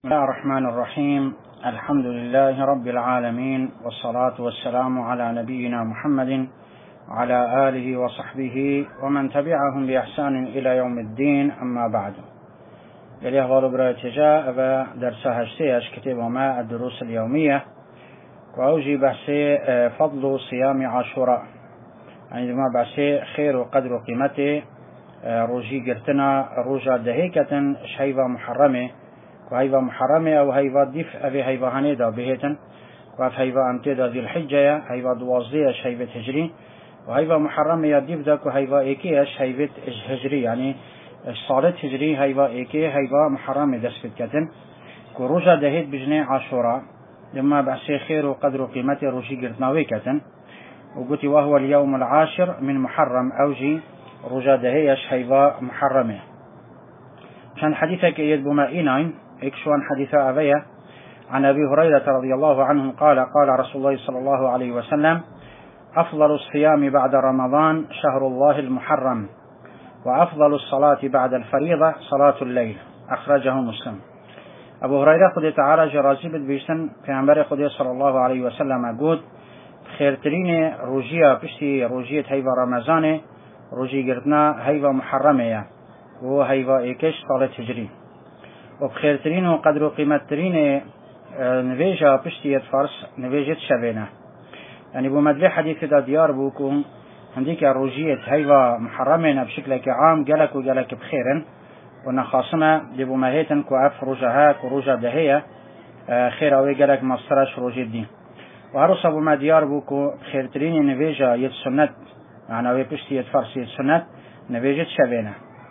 بسم الله الرحمن الرحيم. الحمد لله رب العالمين، والصلاة والسلام على نبينا محمد وعلى آله وصحبه ومن تبعهم بإحسان إلى يوم الدين. أما بعد، يلي أخبار براتجاء درس هشتيش كتاب وما الدروس اليومية، وأوجي بحثي فضل صيام عاشوراء، يعني ما بحثي خير وقدر وقيمته. روجي قرتنا روجا دهيكة شهيفة محرمة، وهيفا محرمة أو هيفا دف أبي هيفا هنيدا بهيتن، وف هيفا أمتدا ذي الحجة هيفا دوازديش هيفا هجري، وهيفا محرمة يدف داك وهيفا إيكيش هيفا هجري، يعني صالة هجري هيفا إيكي هيفا محرمة دسفت كتن. وروجا دهيت بجنة عاشوراء لما بحسي خير وقدر قيمته روجي قرتناوي كتن، وقلت وهو اليوم العاشر من محرم أوجي روجا دهيش هيفا محرمة. كان حديثك يدبو مائنين إكشوان حديث أبيه عن أبي هريرة رضي الله عنه قال قال رسول الله صلى الله عليه وسلم: أفضل الصيام بعد رمضان شهر الله المحرم، وأفضل الصلاة بعد الفريضة صلاة الليل. أخرجه مسلم. أبو هريرة خد تعالى جرازيبت بيشتن في عمبر خد صلى الله عليه وسلم قود خيرترين روجيا بشتي روجية هيفا رمضان روجي قرتنا هيفا محرمية، وهو هيفا إيكش صلاة هجري. وبخيرترين وقدر قيمترين نفيجا بشتية فارس نفيجة شبينة، يعني بمدلي حديث دا ديار بوكم عندك روجية هيفا محرمين بشكل عام قالك وقالك بخيرا، ونخاصنا لبمهيتن كوأف روجها كروجا دهية خير أوي قالك مصرش روجي الدين. وهرص بما ديار بوكم بخيرترين نفيجا يتسنت، يعني أوي بشتية فارس يتسنت نفيجة شبينة.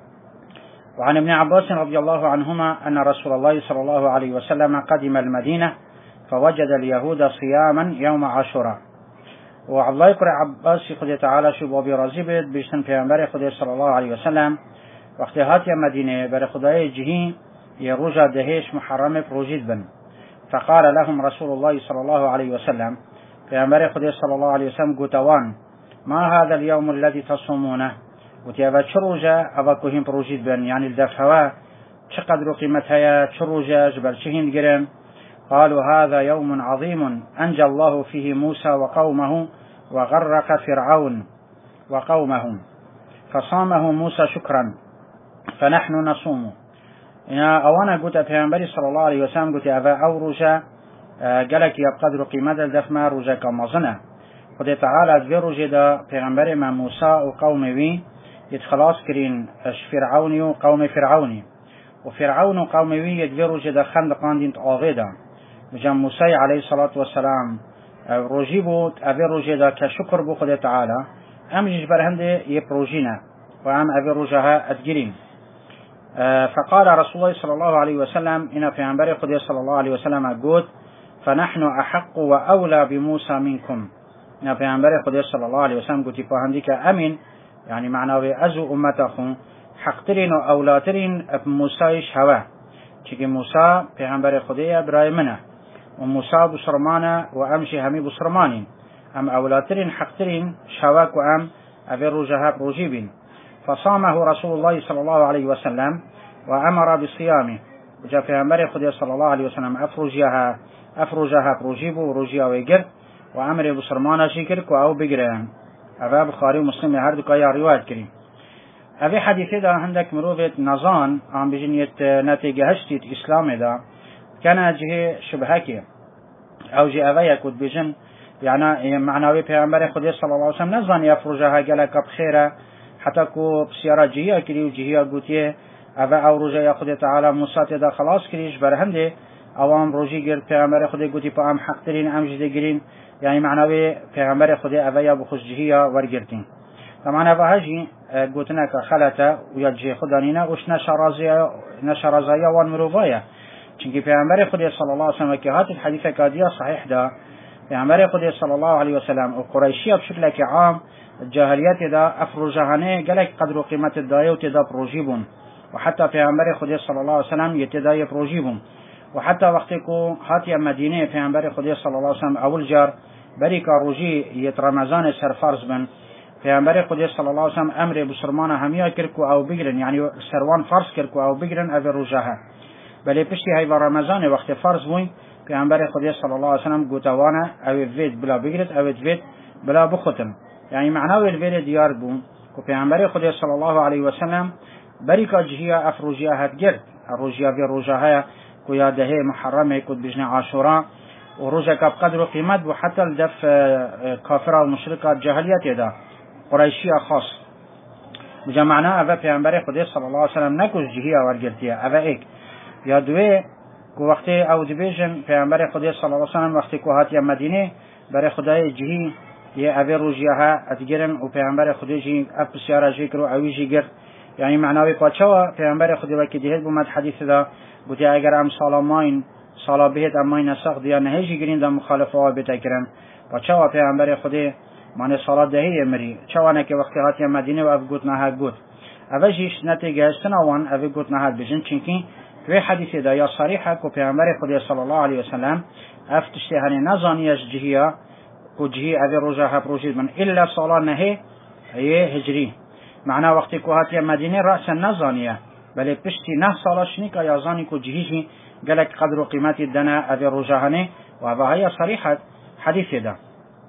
وعن ابن عباس رضي الله عنهما أن رسول الله صلى الله عليه وسلم قدم المدينة فوجد اليهود صياما يوم عاشوراء. وعبد الله يقرأ عباس خد تعالى شو بابي رازبت بيشتن في أمبارح خد صلى الله عليه وسلم وقت هاتي المدينة بر خداي جهي يروجا دهيش محرمة بروجيد بن، فقال لهم رسول الله صلى الله عليه وسلم في أمبارح خد صلى الله عليه وسلم قوتوان: ما هذا اليوم الذي تصومونه؟ وتيابا شروجا أباكوهم بروجيد بن، يعني الدفعوا شقدر قيمتها شروجا جبل شهين قرم. قالوا: هذا يوم عظيم أنجى الله فيه موسى وقومه وغرق فرعون وقومهم، فصامه موسى شكرا فنحن نصوم. أوانا قلت بيغمبري صلى الله عليه وسلم قلت أبا أو رجا قالك يبقدر قيمة الدفمة رجا كمازنة. قد تعالى ذي رجا دا بيغمبري ما موسى وقومه يتخلاص كرين فرعوني وقوم فرعوني، وفرعون وقومه يدبروا جدا خندقان دين تآغيدا. وجم موسى عليه الصلاة والسلام رجيبوا أبروا جدا كشكر بخد تعالى أمجج برهند يبروجينا وأم أبروا جها أدقرين. فقال رسول الله صلى الله عليه وسلم إن في عنبري قد صلى الله عليه وسلم أقول: فنحن أحق وأولى بموسى منكم. إن في عنبري قد صلى الله عليه وسلم قلت فهندك أمين، يعني معناه أزو أمتكم حقترين وأولاترين بموسى هوا، چونکه موسى پیغمبر خدای ابراهیمه وموسى بسرمانه وامشي همي بسرمانين، ام اولاترين حقترين شواك وام ابي روجها بروجيبين. فصامه رسول الله صلى الله عليه وسلم وامر بصيامه، وجاء پیغمبر خدای صلى الله عليه وسلم افروجها بروجيبو وروجيا ويقر وامر بسرمانه شكر او بقران. أبا بخاري ومسلم هر دو كايا رواية كريم. أبي حديثي دا عندك مروفة نظان عن بجنية نتيجة هشتيت إسلام دا كان جهة شبهكي أو جهة أبايا كود بجن، يعني معناوي پیغمبر خدای صلى الله عليه وسلم نظان يفرجها قالك بخيرة حتى كو بسيارة جهة كري وجهة قوتيه أبا أو رجاء خدای تعالى موسى دا خلاص كريش برهنده أوام روجي قرد پیغمبر خدای قوتي پا أم حق ترين أم جده قرين، يعني معناوي پیغمبر خدای أبايا بخش جهة ورقرتين. طبعا أبا هجي قوتنا كخلطة ويجي خدانينا وش نشرازايا وان مروفايا، چونكي پیغمبر خدای صلى الله عليه وسلم كهات الحديثة كادية صحيح دا پیغمبر خدای صلى الله عليه وسلم وقريشية بشكل عام الجاهليات دا أفروجهانه قالك قدر قيمة الدايو تدا بروجيبون، وحتى پیغمبر خدای صلى الله عليه وسلم يتداي بروجيبون. وحتى وقتكو هاتي مدينة پیغمبر خدای صلى الله عليه وسلم أول جار بريكا روجي يت رمضان سرفارز بن، پیغمبر خدای صلى الله عليه وسلم أمر بسرمانه هميا كركو أو بقرن، يعني سروان فرس كركو أو بقرن أبي روجها. بله پشتی های و رمضان وقت فرض بوی پیامبر خدا صلی الله علیه و سلم گوتوانه او وید بلا بگیرد او وید بلا بخوتن یعنی معنای الوید دیار بون که پیامبر خدا صلی الله علیه و سلم بریکا جهیا افروجیا هد گرد روجیا و روجاها کو یاده محرمه کو بجن عاشورا و روجا کب قدر و قیمت و حتی الدف کافر و مشرک جاهلیت دا قریشی خاص بجا معنا او پیامبر خدا صلی الله علیه و سلم نکوز جهیا ورگرتیه او ایک یا دوی کو وقتی او دیویژن پیامبر خدا صلی الله علیه و سلم وقتی کو هات مدینه برای خدای جهی یه اوی روجیاها اتگرن و پیامبر خدا جی اپ بسیار جیکر و اوی جیگر یعنی معنای پاچوا پیامبر خدا وکی دیهد بومد حدیث دا بودی اگر ام سالاماین سالا بهت اماین ساق دیا نهیجی گرین دا مخالفه ها بتکرن پاچوا پیامبر خدا من صلات دهی امری چوانه که وقتی هات مدینه و اف گوت نه گوت اوجیش نتیجه استنوان اوی گوت نه بجن چنکی توی حدیث دا یا صریحه کو پیامبر خدا صلی الله علیه و سلم افتشته هنی نزانیش جهیا کو جهی اوی روزه ها پروژید من الا صلا نهی ای هجری معنا وقتی کو هات مدینه رأس نزانیه بله پشتی نه سالش نیکا یا زانی کو جهیشی گلک قدر و قیمت دنا اوی روزه هنی و های صریحه حدیث دا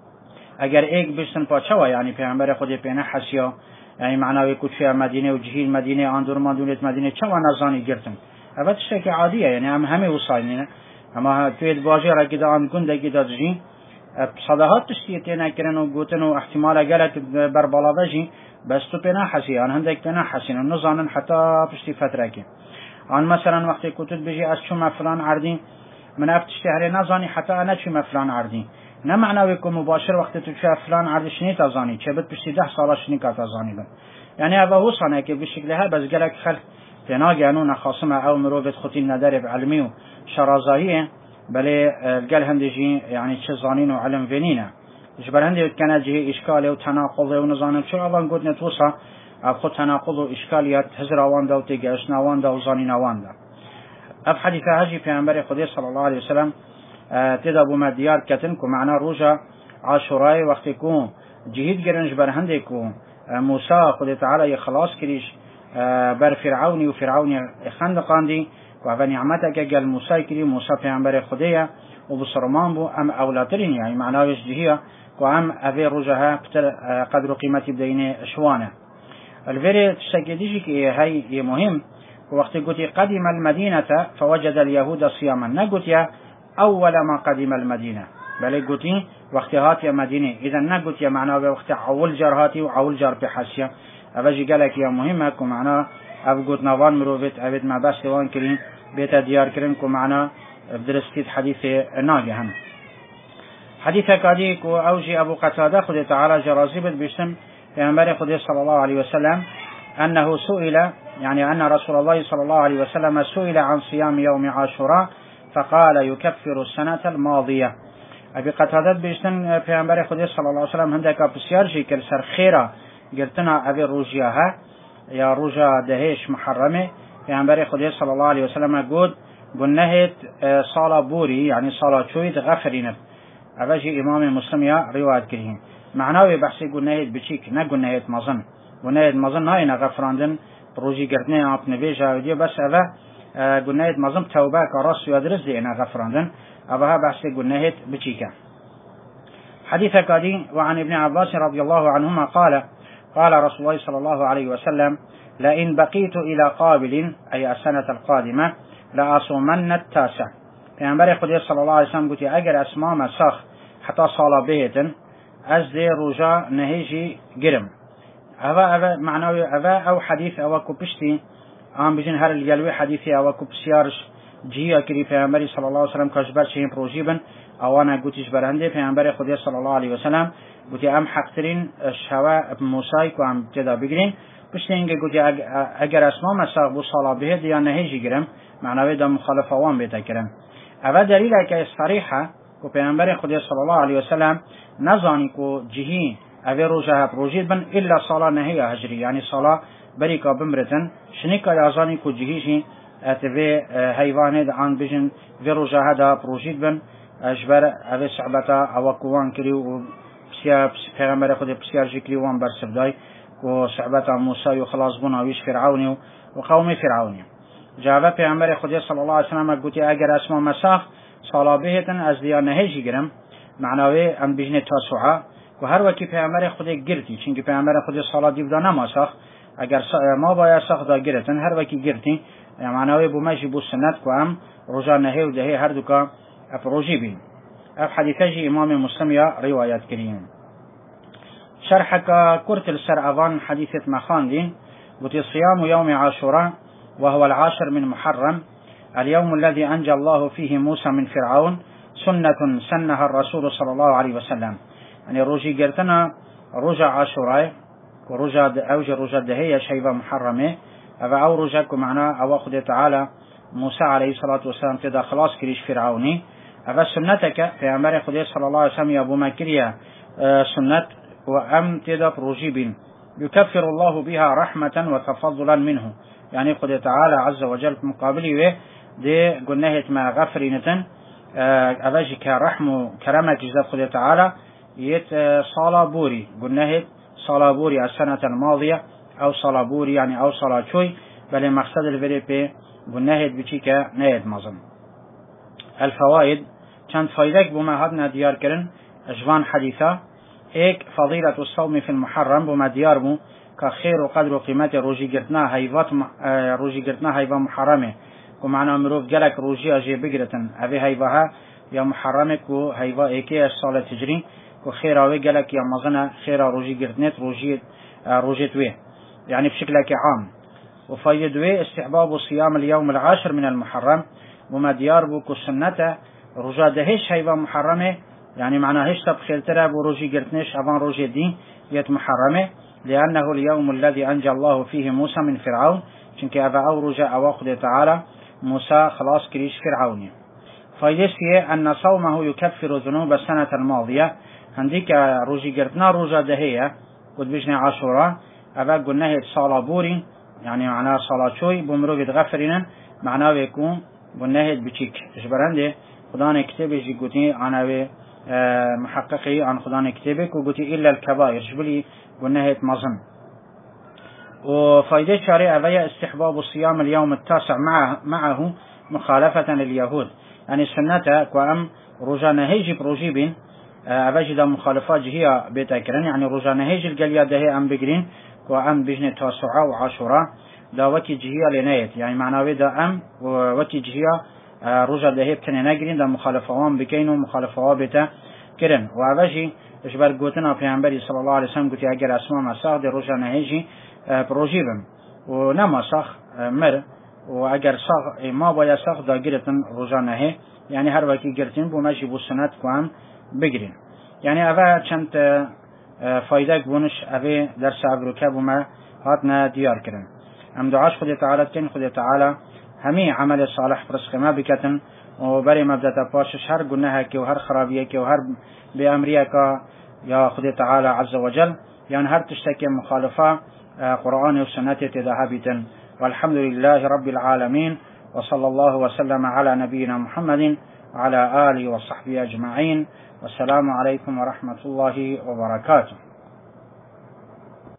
اگر ایک بشتن پاچوا یعنی پیامبر خدا پینه حسیا یعنی معنای کوچه مدینه و جهیل مدینه آندور مدونت مدینه چه و نزانی گرتن اول چیزی که عادیه یعنی همه وصاینه اما توی باجی را که آن گنده که دادجی صداهات تشتیه نکردن و گوتن و احتمال اگر بر بالا بجی بس تو پناه حسی آن هندک پناه حسین و نزانن حتی پشتی فتره که آن مثلا وقتی کتود بجی از چون فلان عردی من افتشتی هره نزانی حتی انا چون فلان عردی نه معناوی که مباشر وقتی تو چه فلان عردی شنی تزانی چه بد پشتی 10 ساله شنی که تزانی بن یعنی اوه حسانه که بشکلها بس گلک خلق تناجانو نخاصمه او مروفت خطی نداره بعلمی و شرازاییه بله القال هندجي يعني تشزانين وعلم فينينا جبر هندي كان جه اشكال وتناقض ونظام شو اظن قد نتوصى خد تناقض واشكاليات هزر واندا وتجاشنا واندا وزانينا واندا اف حديث هاجي في انبار خدي صلى الله عليه وسلم تدابو مديار كتنكو معنا روجا عاشوراي وقت يكون جهيد جرنج بر هندي يكون موسى خدي تعالى يخلاص كريش بر فرعوني وفرعوني خندقاندي و نعمتك قال موسى كري موسى پیامبر خدایا و بسرمان بو ام اولاترین یعنی معناش جهیا و ام اوی روجها قدر قیمتی بدین شوانه الفيري تشتكيديجي كي هاي مهم وقت قلت قدم المدينة فوجد اليهود صياما نقلت يا أول ما قدم المدينة بل قلت وقت هاتي مدينة إذا نقلت يا معناه وقت عول جار هاتي وعول جار بحسيا أفجي قالك يا مهمة كو معناه أبو قلت نوان مروفت أبد ما بس وان كرين بيت ديار كرين كو معناه بدرستيد حديث ناجهم حديث كاديك وأوجي أبو قتادة خذ تعالى جرازيبت باسم پیغمبر خدا صلى الله عليه وسلم أنه سئل يعني أن رسول الله صلى الله عليه وسلم سئل عن صيام يوم عاشوراء فقال يكفر السنة الماضية أبي قتادة بيشتن پیغمبر خدا صلى الله عليه وسلم هندك بسيار جيكر سر خيرا قلتنا أبي روجياها يا روجا دهيش محرمة پیغمبر خدا صلى الله عليه وسلم قلنهت صلاة بوري يعني صلاة شويد غفرين أبجي إمام مسلم يا رواية كريم معناه بحثي قلناهت بچيك نه قلناهت مظن قلناهت مظن ناينا غفراندن بروجي قرتنه آپ نبيجا ودي بس أبا قلناهت مظن توبة كراس يدرس دينا غفراندن أبها بحثي قلناهت بچيكا حديث كادي وعن ابن عباس رضي الله عنهما قال رسول الله صلى الله عليه وسلم لئن بقيت إلى قابل أي السنة القادمة لأصومن التاسع پیامبر خدا صلی الله علیه و سلم گفت اگر اسما مسخ حتی سالا بهتن از دی روزا نهیجی گرم اوا معناوی او حدیث او کوپشتی ام بجن هر الجلوی حدیث او کوپسیارش جیا کری پیامبر صلی الله علیه و سلم کاش بر چین پروژی بن اوانا گوتیش برنده پیامبر خدا صلی الله علیه و سلم گفت ام حقترین شوا موسی کو ام جدا بگیرین پشت اینگه گفت اگر اسما مسخ بو سالا بهت یا نهیجی گرم معناوی دا مخالف اوان بیت کرم اول دلیل که صریحه کو پیامبر خدا صلی الله علیه و سلم نزانی کو جهی اوی روزه پروژید بن الا صلا نهی هجری یعنی صلا بری کا بمرتن شنیکا یازانی کو جهیشی اتوی حیوانات آن بجن وی روزه دا پروژید بن اجبر اوی صحبتا او کوان کری و پیامبر خدا بسیار جکری وان برسبدای کو صحبتا موسی و خلاص بن اویش فرعونی و قوم فرعونی جواب پیامبر خدا صلی الله علیه و سلم گوتی اگر اسما مساخ سالا بهتن از دیا نهجی گرم معناوی ام بجنه تاسوعا و هر وکی پیامبر خدا گرتی چونکه پیامبر خدا سالا دیو نه مساخ اگر ما باید ساخ دا گرتن هر وکی گرتی معناوی بو مجی بو سنت کو ام روزا نهی و دهی هر دوکا افروجی بین اف حدیثه جی امام مسلم یا روایت کریم شرحك كرت السرعوان حديثة مخاندين قلت صيام يوم عاشوراء وهو العاشر من محرم اليوم الذي أنجى الله فيه موسى من فرعون سنة سنها الرسول صلى الله عليه وسلم يعني روجي قرتنا رجع عاشوراء ورجع أوجه رجع دهية شيبة محرمة أو رجعك معنا أو أخذ تعالى موسى عليه الصلاة والسلام تدا خلاص كريش فرعوني أفا سنتك في أمر خدي صلى الله عليه وسلم يا أبو مكريا سنة وأم تدا بروجيب يكفر الله بها رحمة وتفضلا منه يعني خدي تعالى عز وجل مقابله دي قلناه ما غفرينة أفاجي كرحم كرمك جزاء خدي تعالى يت صالابوري قلناه صالابوري السنة الماضية أو صالابوري يعني أو صلاة شوي بل مقصد الفيديو قلناه بشيك نايد مظن الفوائد كانت فايدك بما هدنا ديار كرن أجوان حديثة ايك فضيلة الصوم في المحرم بما ديار مو كخير وقدر وقيمة روجي قرتنا هيفا محرمة ومعنا مروف جلك روجي أجي بقرة أبي هيفاها يا محرمك وهيفا ايكي الصلاة تجري وخير أوي جلك يا مظنة خير روجي قرتنت روجي توي يعني بشكل عام وفايدوي استحباب صيام اليوم العاشر من المحرم وما ديار بوكو سنته رجا دهش هيبا محرمه يعني معناه هيش تبخير ترى بروجي قرتنش أفان روجي دين يت محرمه لأنه اليوم الذي أنجى الله فيه موسى من فرعون چونك أفا أو رجا أواخد تعالى موسى خلاص كريش فرعوني فايدسيه أن صومه يكفر ذنوب السنة الماضية هنديك روجي قرتنا رجا دهية قد بجني عاشوراء أفا قلناه صالة بوري يعني معناه صلاة شوي بمروق تغفرنا معناه يكون قلناه بشيك إجبرانده خدان كتابه جي قوتي عناوي محققي عن خدان كتابك وقوتي إلا الكبائر جبلي قلناه مظن وفايدة شارع أبايا استحباب الصيام اليوم التاسع معه مخالفة لليهود يعني السنة كوام رجانا هيجي بروجيبين أباجد مخالفات هي بيتاكرن يعني رجانا هيجي القليا ده أم بقرين وأم بجنة تاسعة وعاشوراء دا وكي جهية لنايت يعني معناوي دا أم وكي جهية رجا ده بتنين نقرين دا مخالفوان بكينو مخالفوان بتا كرن وعباجي اشبار قوتنا پیغمبری صلى الله عليه وسلم قوتي اگر اسماء مساخ دي رجا نهيجي بروجيبم ونما ساخ مر واگر ساخ ما بايا ساخ دا قرتن رجا نهي يعني هر وكي قرتن بو ماشي بو سنت كوام بقرين يعني افا چند فايدة بونش افي درس ابروكا بما هاتنا ديار كرن ام دعاش خدي تعالى كن خدي تعالى همي عمل صالح برسخ ما بكتن وبري مبدأ باشش هر قلناها كي وهر خرابية كي وهر بأمريكا يا خدي تعالى عز وجل يعني هر تشتكي مخالفة قرآن وسنة تذهبتا والحمد لله رب العالمين وصلى الله وسلم على نبينا محمد وعلى آله وصحبه أجمعين والسلام عليكم ورحمة الله وبركاته.